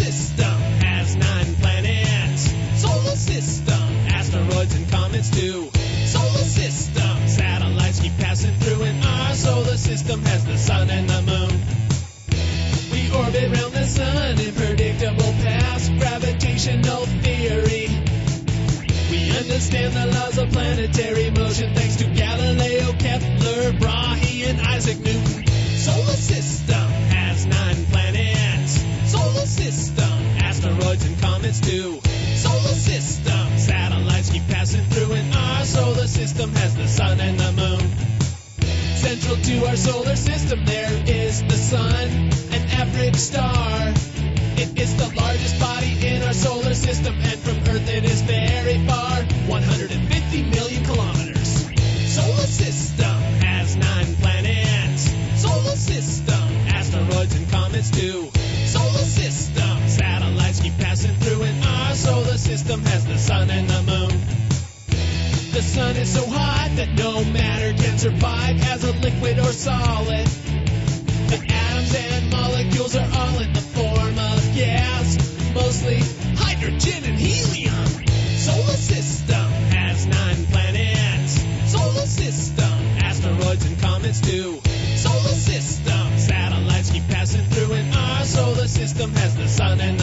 system has 9 planets. Solar system, asteroids and comets too. Solar system, satellites keep passing through, and our solar system has the sun and the moon. We orbit around the sun in predictable paths, gravitational theory. We understand the laws of planetary motion thanks to Galileo, Kepler, Brahe, and Isaac Newton. Solar system has 9 planets. Solar system, asteroids and comets too. Solar system, satellites keep passing through, and our solar system has the sun and the moon. Central to our solar system there is the sun, an average star. It is the largest body in our solar system, and from Earth it is very far, 150 million kilometers. Solar system has 9 planets. Solar system, asteroids and comets too. Solar system, satellites keep passing through, and our solar system has the sun and the moon. The sun is so hot that no matter can survive as a liquid or solid. The atoms and molecules are all in the form of gas, mostly hydrogen and helium. Solar system has 9 planets. Solar system, asteroids and comets too. Solar system, satellites keep passing through, and our solar system has the sun and